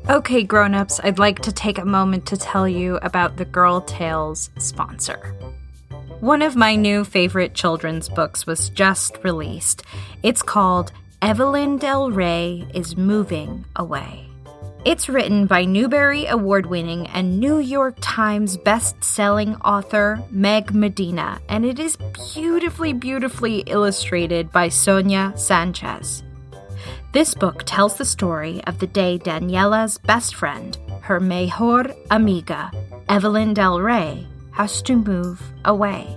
Okay, grown-ups, I'd like to take a moment to tell you about the Girl Tales sponsor. One of my new favorite children's books was just released. It's called Evelyn Del Rey is Moving Away. It's written by Newbery Award-winning and New York Times best-selling author Meg Medina, and it is beautifully, beautifully illustrated by Sonia Sanchez. This book tells the story of the day Daniela's best friend, her mejor amiga, Evelyn Del Rey, has to move away.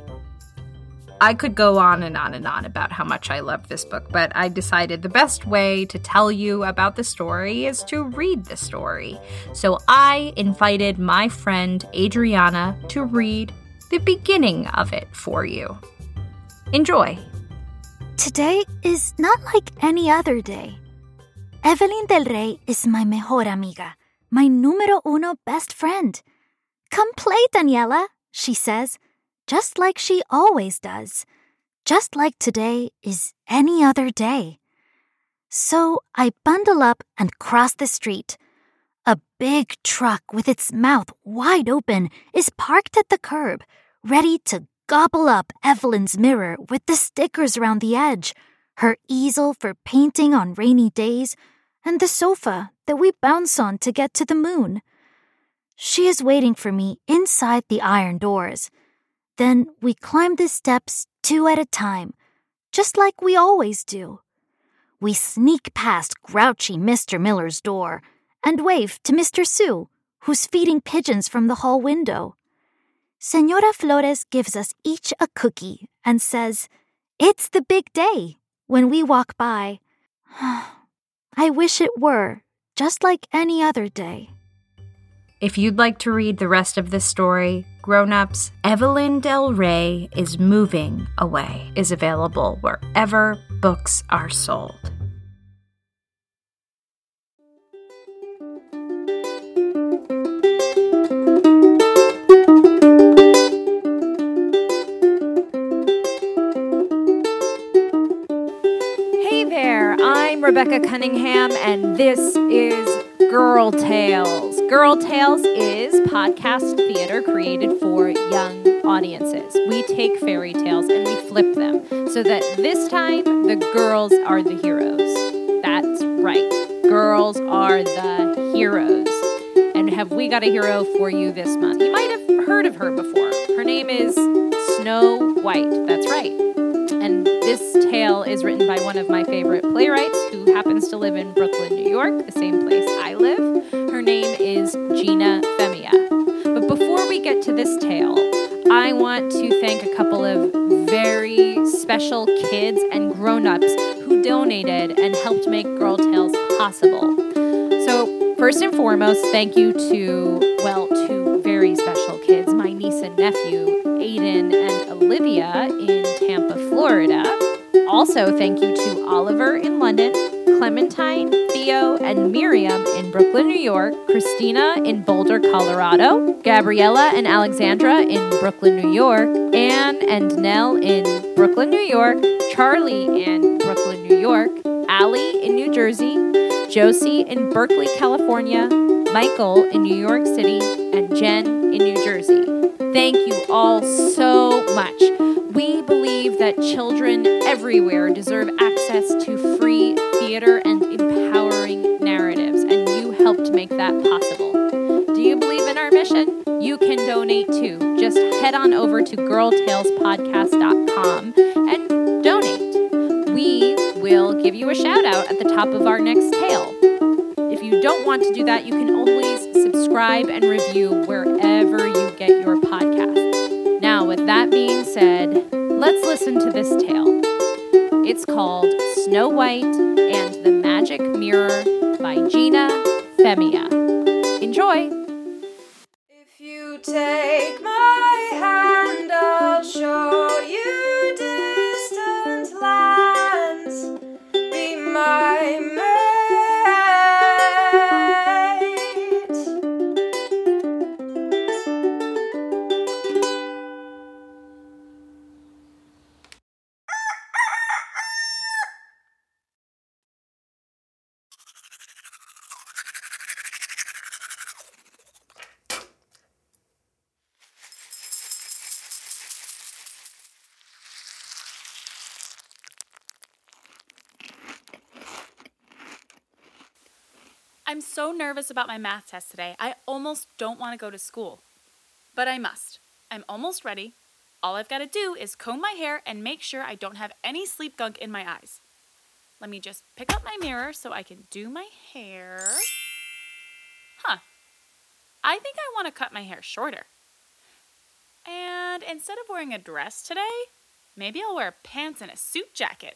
I could go on and on and on about how much I love this book, but I decided the best way to tell you about the story is to read the story. So I invited my friend Adriana to read the beginning of it for you. Enjoy. Today is not like any other day. Evelyn Del Rey is my mejor amiga, my número uno best friend. Come play, Daniela, she says, just like she always does, just like today is any other day. So I bundle up and cross the street. A big truck with its mouth wide open is parked at the curb, ready to gobble up Evelyn's mirror with the stickers around the edge, her easel for painting on rainy days, and the sofa that we bounce on to get to the moon. She is waiting for me inside the iron doors. Then we climb the steps 2 at a time, just like we always do. We sneak past grouchy Mr. Miller's door and wave to Mr. Sue, who's feeding pigeons from the hall window. Senora Flores gives us each a cookie and says, "It's the big day," when we walk by. I wish it were, just like any other day. If you'd like to read the rest of this story, grown-ups, Evelyn Del Rey is Moving Away is available wherever books are sold. Hey there, I'm Rebecca Cunningham, and this is Girl Tales. Girl Tales is podcast theater created for young audiences. We take fairy tales and we flip them so that this time the girls are the heroes. That's right. Girls are the heroes. And have we got a hero for you this month? You might have heard of her before. Her name is Snow White. That's right. And this tale is written by one of my favorite playwrights who happens to live in Brooklyn, New York, the same place I live. Her name is Gina Femia. But before we get to this tale, I want to thank a couple of very special kids and grown-ups who donated and helped make Girl Tales possible. So first and foremost, thank you to, two very special kids, my niece and nephew, Aiden and Olivia in Tampa, Florida. Also, thank you to Oliver in London, Clementine, Theo, and Miriam in Brooklyn, New York, Christina in Boulder, Colorado, Gabriella and Alexandra in Brooklyn, New York, Anne and Nell in Brooklyn, New York, Charlie in Brooklyn, New York, Allie in New Jersey, Josie in Berkeley, California, Michael in New York City, and Jen in New Jersey. Thank you all so much. We believe that children everywhere deserve access to free theater and empowering narratives, and you helped make that possible. Do you believe in our mission? You can donate too. Just head on over to girltalespodcast.com and donate. We will give you a shout out at the top of our next tale. If you don't want to do that, you can always subscribe and review wherever you get your podcasts. Now, with that being said, let's listen to this tale. It's called Snow White and the Magic Mirror by Gina Femia. Enjoy! If you take my hand, I'll show you distant lands. Be my mate. I'm so nervous about my math test today. I almost don't want to go to school. But I must. I'm almost ready. All I've got to do is comb my hair and make sure I don't have any sleep gunk in my eyes. Let me just pick up my mirror so I can do my hair. I think I want to cut my hair shorter. And instead of wearing a dress today, maybe I'll wear pants and a suit jacket.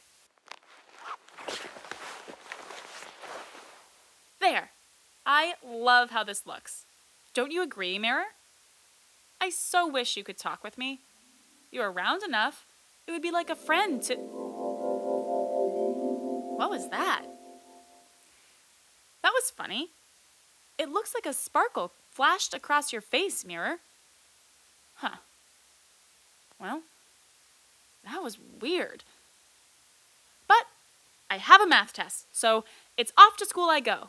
There. I love how this looks. Don't you agree, Mirror? I so wish you could talk with me. You're around enough. It would be like a friend to... What was that? That was funny. It looks like a sparkle flashed across your face, Mirror. Well, that was weird. But I have a math test, so it's off to school I go.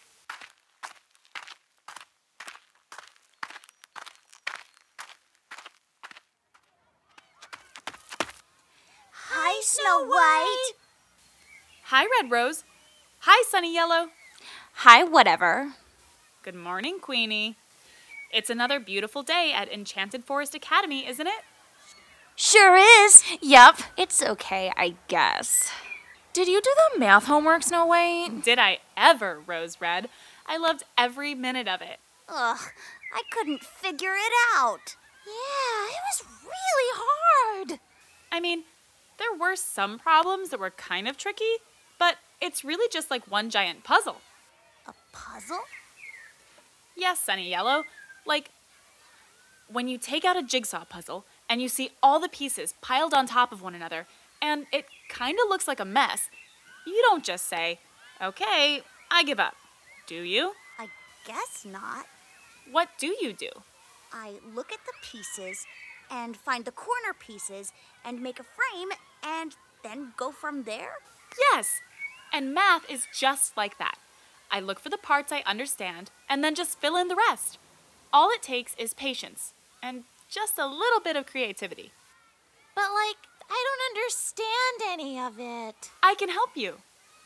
Hi, Snow White. Hi, Red Rose. Hi, Sunny Yellow. Hi, whatever. Good morning, Queenie. It's another beautiful day at Enchanted Forest Academy, isn't it? Sure is. Yep. It's okay, I guess. Did you do the math homework, Snow White? Did I ever, Rose Red? I loved every minute of it. Ugh, I couldn't figure it out. Yeah, it was really hard. I mean, there were some problems that were kind of tricky, but it's really just like one giant puzzle. A puzzle? Yes, Sunny Yellow. Like, when you take out a jigsaw puzzle and you see all the pieces piled on top of one another, and it kind of looks like a mess, you don't just say, okay, I give up. Do you? I guess not. What do you do? I look at the pieces and find the corner pieces and make a frame and then go from there. Yes, and math is just like that. I look for the parts I understand and then just fill in the rest. All it takes is patience and just a little bit of creativity. But, I don't understand any of it. I can help you.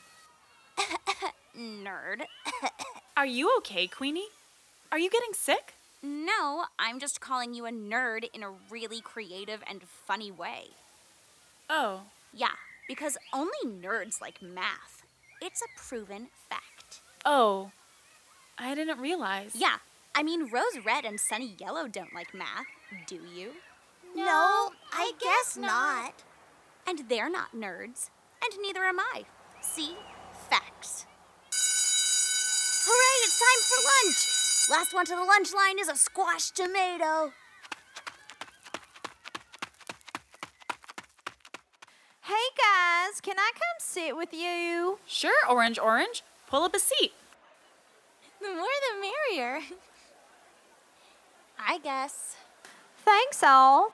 Nerd. Are you okay, Queenie? Are you getting sick? No, I'm just calling you a nerd in a really creative and funny way. Oh. Yeah, because only nerds like math. It's a proven fact. Oh. I didn't realize. Yeah, I mean, Rose Red and Sunny Yellow don't like math, do you? No, I guess not. And they're not nerds, and neither am I. See? Facts. Hooray, it's time for lunch. Last one to the lunch line is a squashed tomato. Hey guys, can I come sit with you? Sure, Orange. Pull up a seat. The more the merrier. I guess. Thanks all.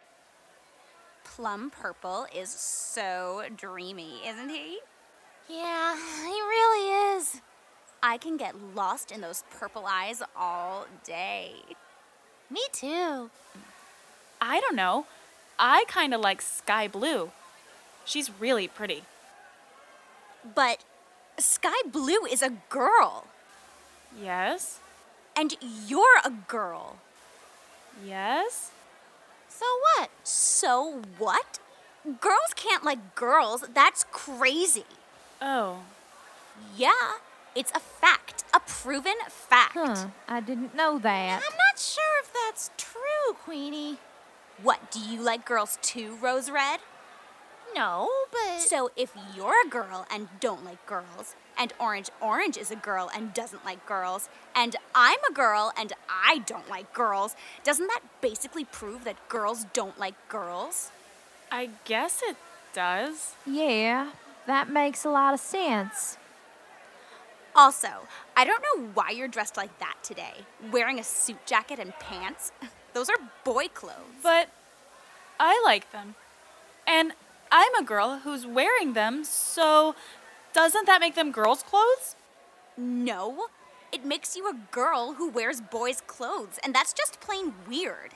Plum Purple is so dreamy, isn't he? Yeah, he really is. I can get lost in those purple eyes all day. Me too. I don't know. I kind of like Sky Blue. She's really pretty. But Sky Blue is a girl. Yes? And you're a girl. Yes? So what? So what? Girls can't like girls. That's crazy. Oh. Yeah, it's a fact. A proven fact. I didn't know that. I'm not sure if that's true, Queenie. What, do you like girls too, Rose Red? No, but... So if you're a girl and don't like girls, and Orange is a girl and doesn't like girls, and I'm a girl and I don't like girls, doesn't that basically prove that girls don't like girls? I guess it does. Yeah, that makes a lot of sense. Also, I don't know why you're dressed like that today, wearing a suit jacket and pants. Those are boy clothes. But I like them. And I'm a girl who's wearing them, so doesn't that make them girls' clothes? No, it makes you a girl who wears boys' clothes, and that's just plain weird.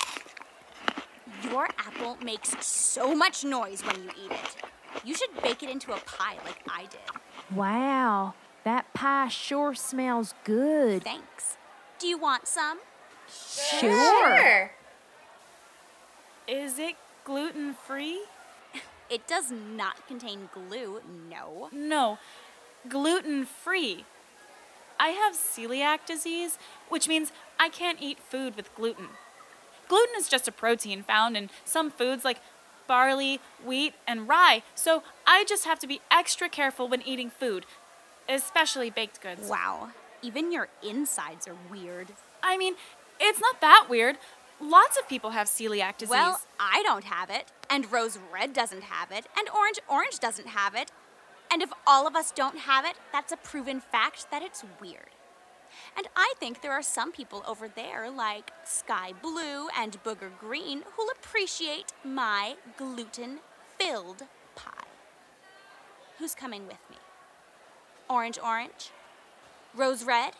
Your apple makes so much noise when you eat it. You should bake it into a pie like I did. Wow, That pie sure smells good. Thanks. Do you want some? Sure. Is it gluten-free? It does not contain glue, no. No, gluten-free. I have celiac disease, which means I can't eat food with gluten. Gluten is just a protein found in some foods like barley, wheat, and rye, so I just have to be extra careful when eating food, especially baked goods. Wow, even your insides are weird. I mean, it's not that weird. Lots of people have celiac disease. Well, I don't have it, and Rose Red doesn't have it, and Orange doesn't have it. And if all of us don't have it, that's a proven fact that it's weird. And I think there are some people over there, like Sky Blue and Booger Green, who'll appreciate my gluten-filled pie. Who's coming with me? Orange? Rose Red?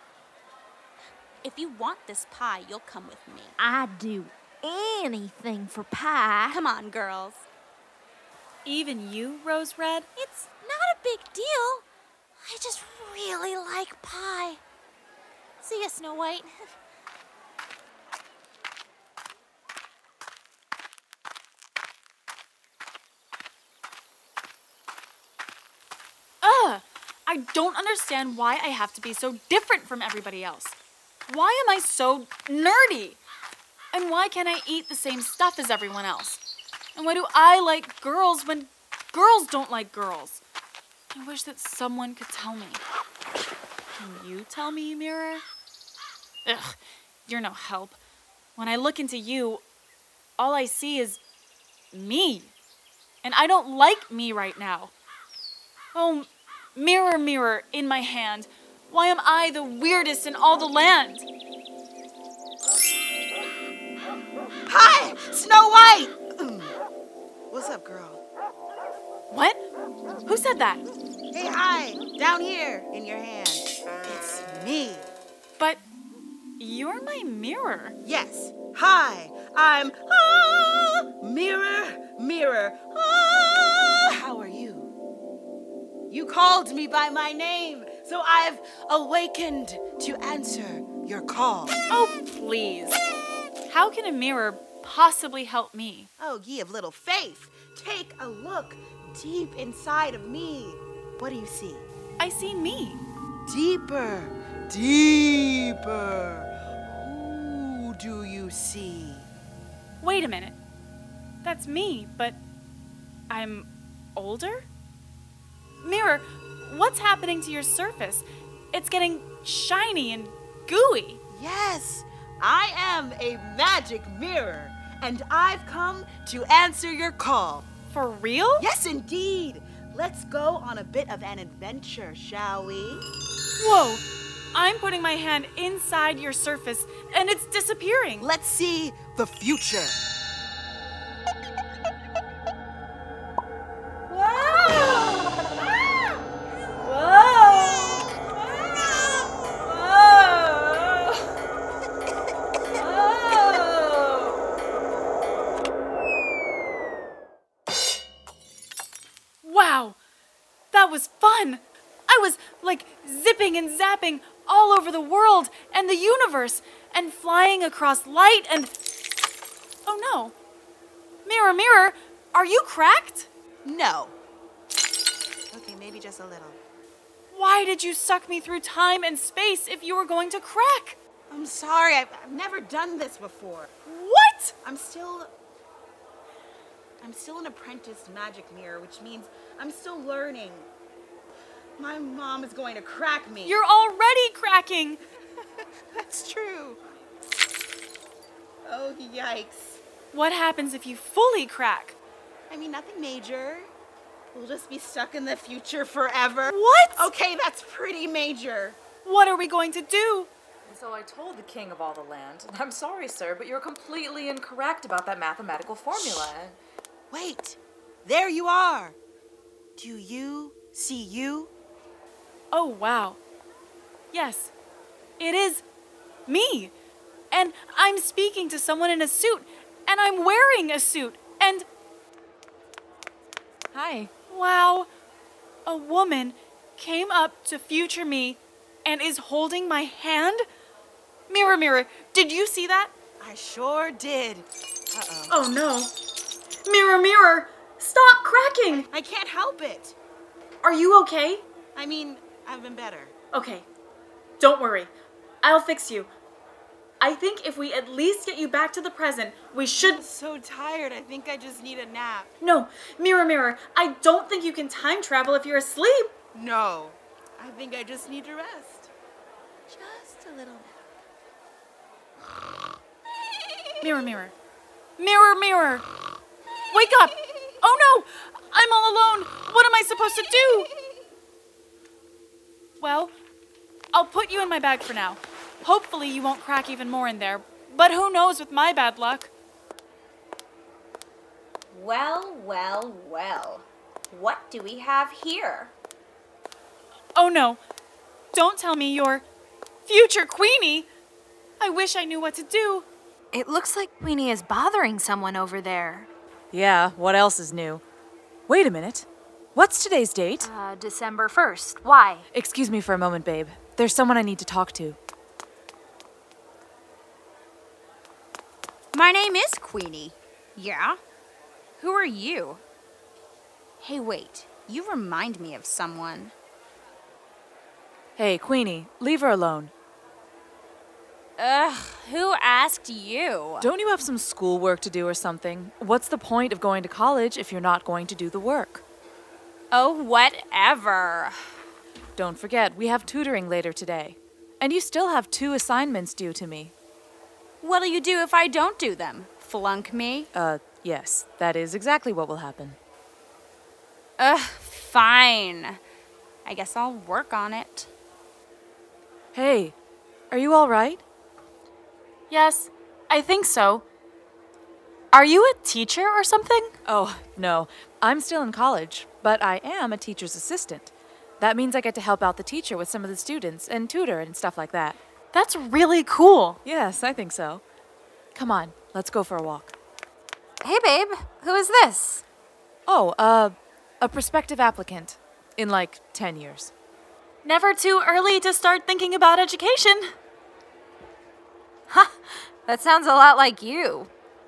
If you want this pie, you'll come with me. I'd do anything for pie. Come on, girls. Even you, Rose Red? It's not a big deal. I just really like pie. See ya, Snow White. I don't understand why I have to be so different from everybody else. Why am I so nerdy? And why can't I eat the same stuff as everyone else? And why do I like girls when girls don't like girls? I wish that someone could tell me. Can you tell me, Mirror? Ugh, you're no help. When I look into you, all I see is me. And I don't like me right now. Oh, mirror, mirror in my hand, why am I the weirdest in all the land? Hi, Snow White! What's up, girl? What? Who said that? Hey, hi, down here in your hand. It's me. But you're my mirror. Yes, hi, I'm mirror. How are you? You called me by my name, so I've awakened to answer your call. Oh, please. How can a mirror possibly help me? Oh, ye of little faith, take a look deep inside of me. What do you see? I see me. Deeper. Who do you see? Wait a minute. That's me, but I'm older? Mirror, what's happening to your surface? It's getting shiny and gooey. Yes, I am a magic mirror, and I've come to answer your call. For real? Yes, indeed. Let's go on a bit of an adventure, shall we? Whoa! I'm putting my hand inside your surface, and it's disappearing. Let's see the future. Wow, that was fun. I was like zipping and zapping all over the world and the universe and flying across light and... Oh no. Mirror, mirror, are you cracked? No. Okay, maybe just a little. Why did you suck me through time and space if you were going to crack? I'm sorry, I've never done this before. What? I'm still an apprentice magic mirror, which means I'm still learning. My mom is going to crack me. You're already cracking. That's true. Oh, yikes. What happens if you fully crack? I mean, nothing major. We'll just be stuck in the future forever. What? Okay, that's pretty major. What are we going to do? And so I told the king of all the land, I'm sorry, sir, but you're completely incorrect about that mathematical formula. Wait, there you are. Do you see you? Oh, wow. Yes, it is me. And I'm speaking to someone in a suit, and I'm wearing a suit, and... Hi. Wow, a woman came up to future me and is holding my hand? Mirror, mirror, did you see that? I sure did. Uh-oh. Oh no. Mirror, mirror, stop cracking! I can't help it. Are you okay? I mean, I've been better. Okay, don't worry. I'll fix you. I think if we at least get you back to the present, we should... I'm so tired. I think I just need a nap. No, mirror, mirror, I don't think you can time travel if you're asleep. No, I think I just need to rest. Just a little nap. Mirror, mirror. Mirror, mirror. Wake up! Oh no! I'm all alone! What am I supposed to do? Well, I'll put you in my bag for now. Hopefully you won't crack even more in there, but who knows with my bad luck. Well, well, well. What do we have here? Oh no, don't tell me you're future Queenie. I wish I knew what to do. It looks like Queenie is bothering someone over there. Yeah, what else is new? Wait a minute. What's today's date? December 1st. Why? Excuse me for a moment, babe. There's someone I need to talk to. My name is Queenie. Yeah? Who are you? Hey, wait. You remind me of someone. Hey, Queenie, leave her alone. Ugh, who asked you? Don't you have some schoolwork to do or something? What's the point of going to college if you're not going to do the work? Oh, whatever. Don't forget, we have tutoring later today. And you still have 2 assignments due to me. What'll you do if I don't do them? Flunk me? Yes, that is exactly what will happen. Ugh, fine. I guess I'll work on it. Hey, are you all right? Yes, I think so. Are you a teacher or something? Oh, no. I'm still in college, but I am a teacher's assistant. That means I get to help out the teacher with some of the students and tutor and stuff like that. That's really cool. Yes, I think so. Come on, let's go for a walk. Hey, babe. Who is this? Oh, a prospective applicant in like 10 years. Never too early to start thinking about education. That sounds a lot like you.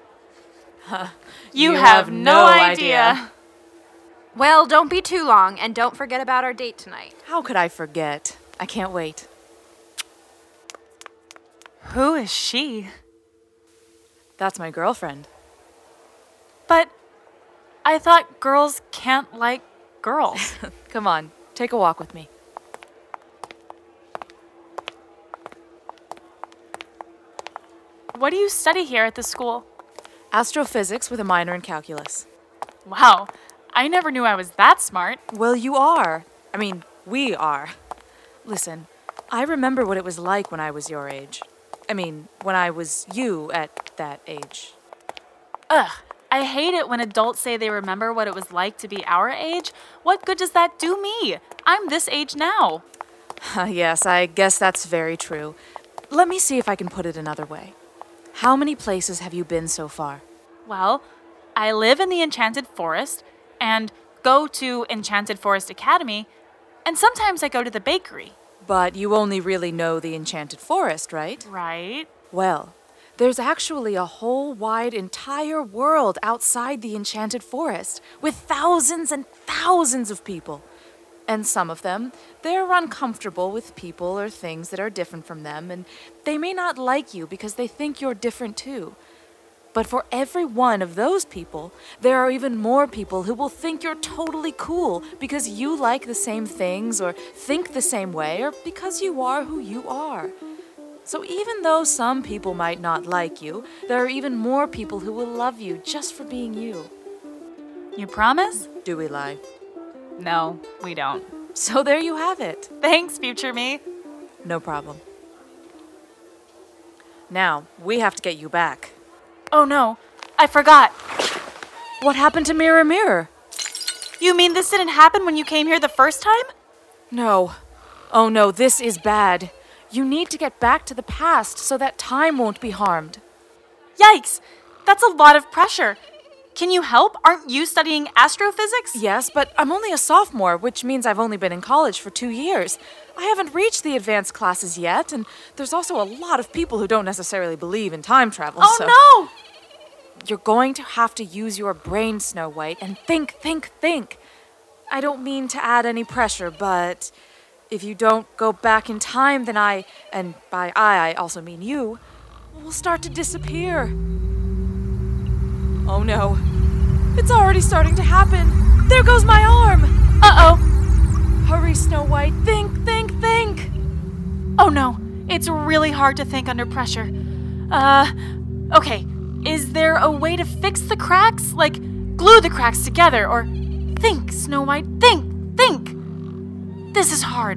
You have no idea. Well, don't be too long, and don't forget about our date tonight. How could I forget? I can't wait. Who is she? That's my girlfriend. But I thought girls can't like girls. Come on, take a walk with me. What do you study here at the school? Astrophysics with a minor in calculus. Wow, I never knew I was that smart. Well, you are. I mean, we are. Listen, I remember what it was like when I was your age. I mean, when I was you at that age. Ugh, I hate it when adults say they remember what it was like to be our age. What good does that do me? I'm this age now. Yes, I guess that's very true. Let me see if I can put it another way. How many places have you been so far? Well, I live in the Enchanted Forest and go to Enchanted Forest Academy, and sometimes I go to the bakery. But you only really know the Enchanted Forest, right? Right? Well, there's actually a whole wide entire world outside the Enchanted Forest with thousands and thousands of people. And some of them, they're uncomfortable with people or things that are different from them, and they may not like you because they think you're different too. But for every one of those people, there are even more people who will think you're totally cool because you like the same things or think the same way or because you are who you are. So even though some people might not like you, there are even more people who will love you just for being you. You promise? Do we lie? No, we don't. So there you have it. Thanks, future me. No problem. Now, we have to get you back. Oh no, I forgot. What happened to Mirror Mirror? You mean this didn't happen when you came here the first time? No. Oh no, this is bad. You need to get back to the past so that time won't be harmed. Yikes, that's a lot of pressure. Can you help? Aren't you studying astrophysics? Yes, but I'm only a sophomore, which means I've only been in college for 2 years. I haven't reached the advanced classes yet, and there's also a lot of people who don't necessarily believe in time travel. Oh, no! You're going to have to use your brain, Snow White, and think. I don't mean to add any pressure, but if you don't go back in time, then I, and by I also mean you, will start to disappear. Oh no. It's already starting to happen. There goes my arm. Uh-oh. Hurry, Snow White. Think. Oh no, it's really hard to think under pressure. Okay. Is there a way to fix the cracks? Like, glue the cracks together, or think, Snow White, think. This is hard.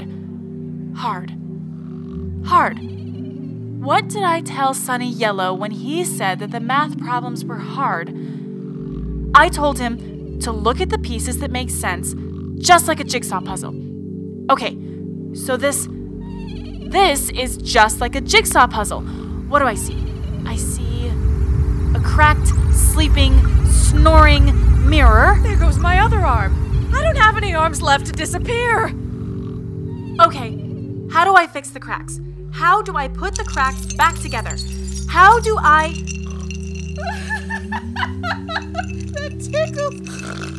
What did I tell Sunny Yellow when he said that the math problems were hard? I told him to look at the pieces that make sense, just like a jigsaw puzzle. Okay, so this is just like a jigsaw puzzle. What do I see? I see a cracked, sleeping, snoring mirror. There goes my other arm. I don't have any arms left to disappear. Okay, how do I fix the cracks? How do I put the cracks back together? How do I... That tickles.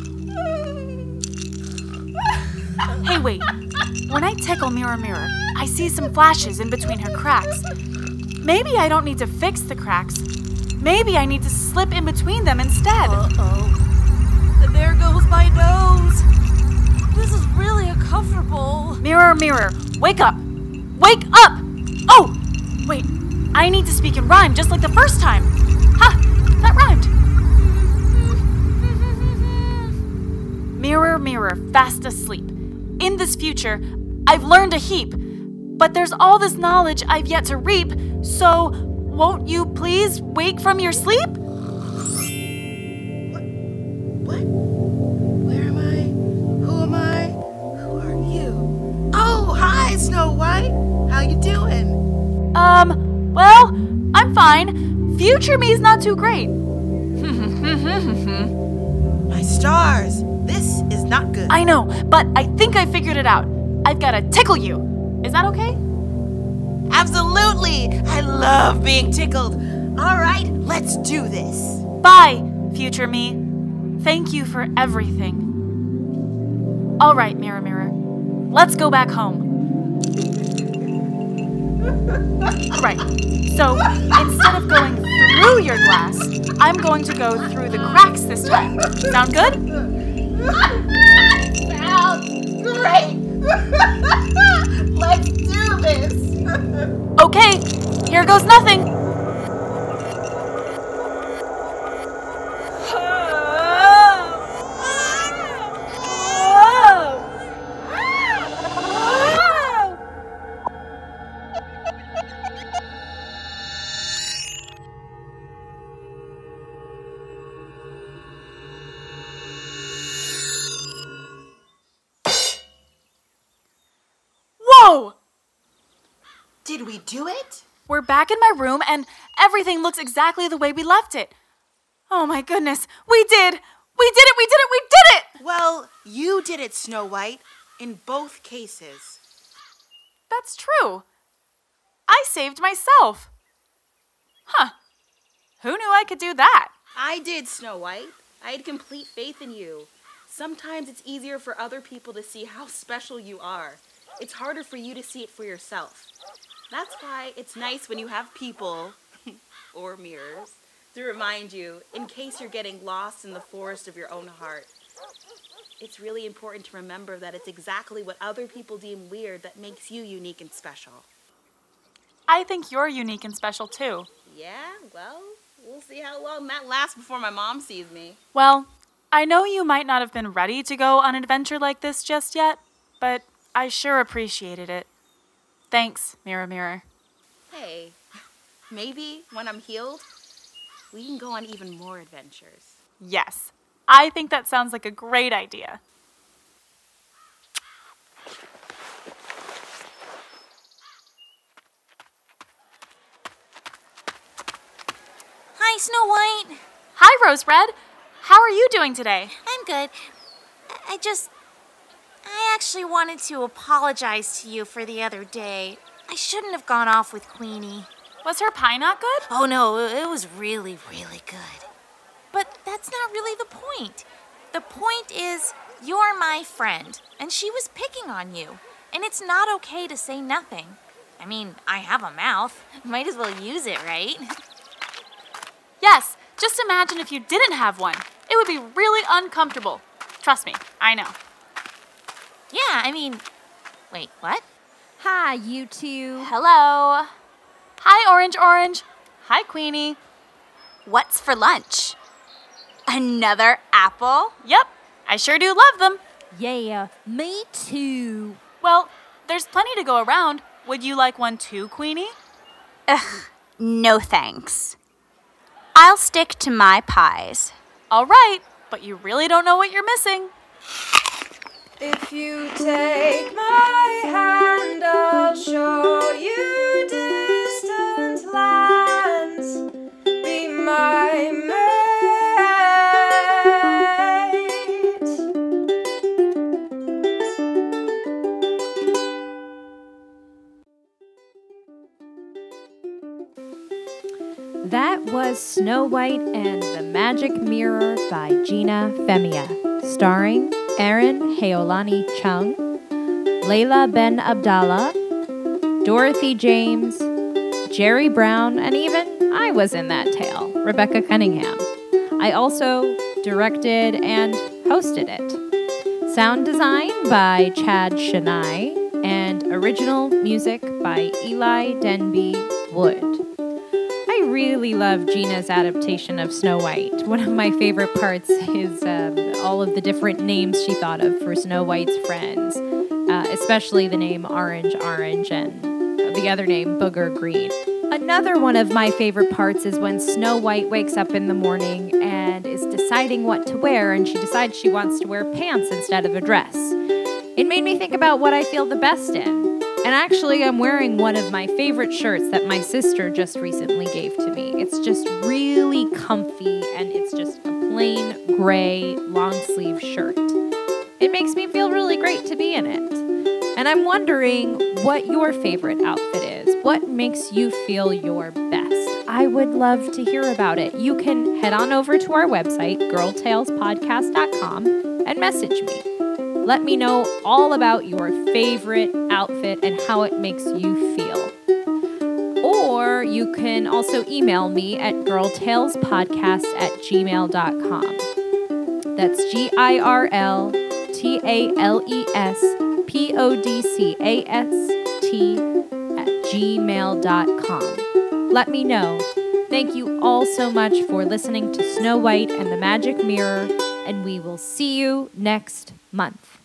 Hey, wait. When I tickle Mirror, I see some flashes in between her cracks. Maybe I don't need to fix the cracks. Maybe I need to slip in between them instead. Uh-oh. And there goes my nose. This is really uncomfortable. Mirror, wake up! Wake up! Oh! Wait, I need to speak in rhyme just like the first time. Ha! That rhymed. Mirror, fast asleep. In this future, I've learned a heap, but there's all this knowledge I've yet to reap, so won't you please wake from your sleep? What? Where am I? Who am I? Who are you? Oh, hi, Snow White. How you doing? Well, I'm fine. Future me's not too great. My stars. This is not good. I know, but I think I figured it out. I've got to tickle you. Is that okay? Absolutely. I love being tickled. All right, let's do this. Bye, future me. Thank you for everything. All right, Mirror, let's go back home. Right, so instead of going through your glass, I'm going to go through the cracks this time. Sound good? Sounds great. Let's do this. Okay, here goes nothing. Whoa! Did we do it? We're back in my room and everything looks exactly the way we left it. Oh my goodness, we did it! Well, you did it, Snow White, in both cases. That's true. I saved myself. Huh. Who knew I could do that? I did, Snow White. I had complete faith in you. Sometimes it's easier for other people to see how special you are. It's harder for you to see it for yourself. That's why it's nice when you have people, or mirrors, to remind you in case you're getting lost in the forest of your own heart. It's really important to remember that it's exactly what other people deem weird that makes you unique and special. I think you're unique and special too. Yeah, well, we'll see how long that lasts before my mom sees me. Well, I know you might not have been ready to go on an adventure like this just yet, but I sure appreciated it. Thanks, Mirror. Hey, maybe when I'm healed, we can go on even more adventures. Yes, I think that sounds like a great idea. Hi, Snow White. Hi, Rose Red. How are you doing today? I'm good. I actually wanted to apologize to you for the other day. I shouldn't have gone off with Queenie. Was her pie not good? Oh no, it was really, really good. But that's not really the point. The point is, you're my friend, and she was picking on you. And it's not okay to say nothing. I mean, I have a mouth. Might as well use it, right? Yes, just imagine if you didn't have one. It would be really uncomfortable. Trust me, I know. Yeah, I mean, wait, what? Hi, you two. Hello. Hi, Orange. Hi, Queenie. What's for lunch? Another apple? Yep, I sure do love them. Yeah, me too. Well, there's plenty to go around. Would you like one too, Queenie? Ugh, no thanks. I'll stick to my pies. All right, but you really don't know what you're missing. If you take my hand, I'll show you distant lands. Be my mate. That was Snow White and the Magic Mirror by Gina Femia, starring Erin Heolani Chung, Layla Ben Abdallah, Dorothy James, Jerry Brown, and even I was in that tale, Rebecca Cunningham. I also directed and hosted it. Sound design by Chad Shania, and original music by Eli Denby Wood. I really love Gina's adaptation of Snow White. One of my favorite parts is all of the different names she thought of for Snow White's friends, especially the name Orange and the other name Booger Green. Another one of my favorite parts is when Snow White wakes up in the morning and is deciding what to wear, and she decides she wants to wear pants instead of a dress. It made me think about what I feel the best in. And actually, I'm wearing one of my favorite shirts that my sister just recently gave to me. It's just really comfy, and it's just a plain gray long-sleeve shirt. It makes me feel really great to be in it. And I'm wondering what your favorite outfit is. What makes you feel your best? I would love to hear about it. You can head on over to our website, girltalespodcast.com, and message me. Let me know all about your favorite outfit and how it makes you feel. Or you can also email me at girltalespodcast@gmail.com. That's girltalespodcast@gmail.com. Let me know. Thank you all so much for listening to Snow White and the Magic Mirror, and we will see you next month.